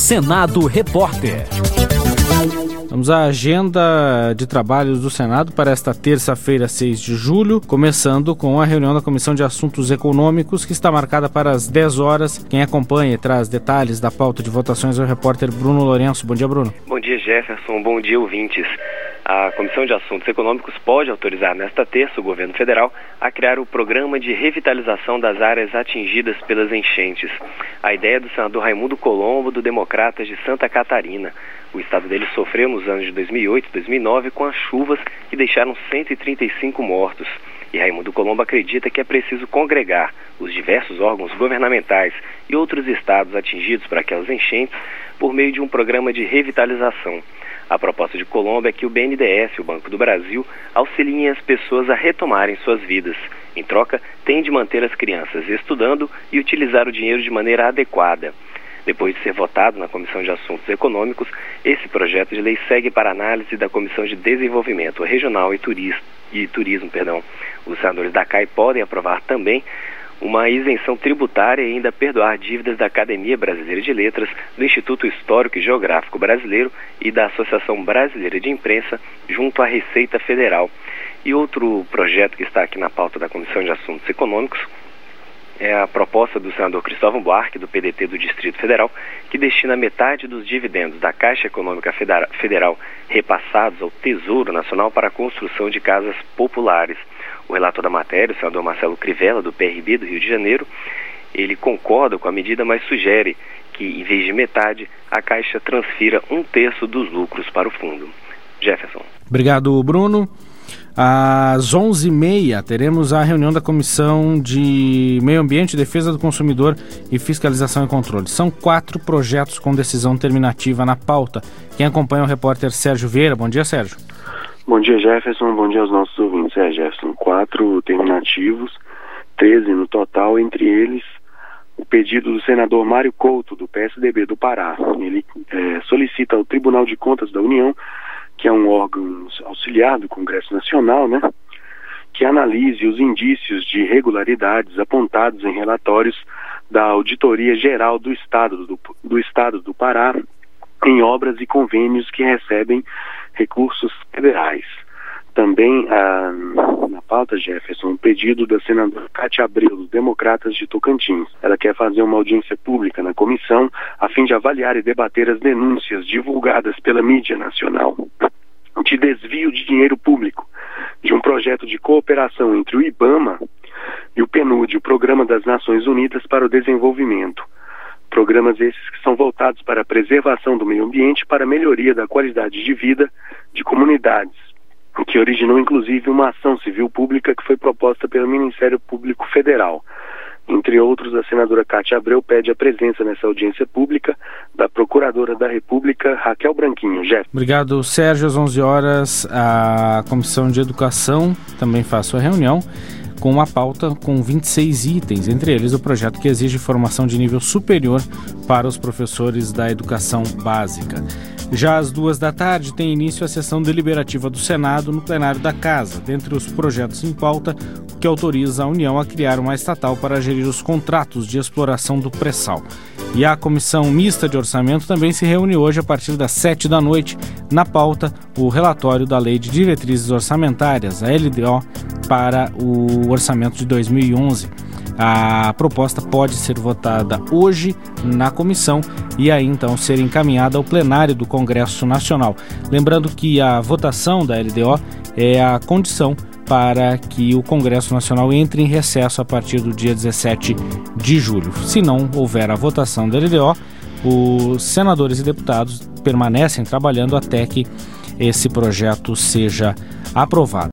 Senado Repórter. Vamos à agenda de trabalhos do Senado para esta terça-feira, 6 de julho, começando com a reunião da Comissão de Assuntos Econômicos, que está marcada para as 10 horas. Quem acompanha e traz detalhes da pauta de votações é o repórter Bruno Lourenço. Bom dia, Bruno. Bom dia, Jefferson. Bom dia, ouvintes. A Comissão de Assuntos Econômicos pode autorizar nesta terça o governo federal a criar o programa de revitalização das áreas atingidas pelas enchentes. A ideia é do senador Raimundo Colombo, do Democratas de Santa Catarina. O estado dele sofreu nos anos de 2008 e 2009 com as chuvas que deixaram 135 mortos. E Raimundo Colombo acredita que é preciso congregar os diversos órgãos governamentais e outros estados atingidos por aquelas enchentes por meio de um programa de revitalização. A proposta de Colombo é que o BNDES, o Banco do Brasil, auxiliem as pessoas a retomarem suas vidas. Em troca, tem de manter as crianças estudando e utilizar o dinheiro de maneira adequada. Depois de ser votado na Comissão de Assuntos Econômicos, esse projeto de lei segue para análise da Comissão de Desenvolvimento Regional e Turismo. Os senadores da CAI podem aprovar também uma isenção tributária e ainda perdoar dívidas da Academia Brasileira de Letras, do Instituto Histórico e Geográfico Brasileiro e da Associação Brasileira de Imprensa, junto à Receita Federal. E outro projeto que está aqui na pauta da Comissão de Assuntos Econômicos é a proposta do senador Cristóvão Buarque, do PDT do Distrito Federal, que destina metade dos dividendos da Caixa Econômica Federal repassados ao Tesouro Nacional para a construção de casas populares. O relator da matéria, o senador Marcelo Crivella, do PRB do Rio de Janeiro, ele concorda com a medida, mas sugere que, em vez de metade, a Caixa transfira 1/3 dos lucros para o fundo. Jefferson. Obrigado, Bruno. Às 11h30 teremos a reunião da Comissão de Meio Ambiente, Defesa do Consumidor e Fiscalização e Controle. São 4 projetos com decisão terminativa na pauta. Quem acompanha é o repórter Sérgio Vieira. Bom dia, Sérgio. Bom dia, Jefferson. Bom dia aos nossos ouvintes. Jefferson, 4 terminativos, 13 no total, entre eles o pedido do senador Mário Couto, do PSDB do Pará. Ele solicita ao Tribunal de Contas da União, que é um órgão auxiliar do Congresso Nacional, que analise os indícios de irregularidades apontados em relatórios da Auditoria Geral do Estado do Pará em obras e convênios que recebem recursos federais. Também na pauta, Jefferson, um pedido da senadora Cátia Abreu, dos Democratas de Tocantins. Ela quer fazer uma audiência pública na comissão a fim de avaliar e debater as denúncias divulgadas pela mídia nacional de desvio de dinheiro público de um projeto de cooperação entre o IBAMA e o PNUD, o Programa das Nações Unidas para o Desenvolvimento. Programas esses que são voltados para a preservação do meio ambiente e para a melhoria da qualidade de vida de comunidades, o que originou inclusive uma ação civil pública que foi proposta pelo Ministério Público Federal. Entre outros, a senadora Cátia Abreu pede a presença nessa audiência pública da Procuradora da República, Raquel Branquinho. Obrigado, Sérgio. Às 11 horas, a Comissão de Educação também faz sua reunião com uma pauta com 26 itens, entre eles o projeto que exige formação de nível superior para os professores da educação básica. Já às 14h tem início a sessão deliberativa do Senado no plenário da Casa, dentre os projetos em pauta, que autoriza a União a criar uma estatal para gerir os contratos de exploração do pré-sal. E a Comissão Mista de Orçamento também se reúne hoje a partir das 19h. Na pauta, o relatório da Lei de Diretrizes Orçamentárias, a LDO, para o orçamento de 2011. A proposta pode ser votada hoje na comissão e aí então ser encaminhada ao plenário do Congresso Nacional. Lembrando que a votação da LDO é a condição para que o Congresso Nacional entre em recesso a partir do dia 17 de julho. Se não houver a votação da LDO, os senadores e deputados permanecem trabalhando até que esse projeto seja aprovado.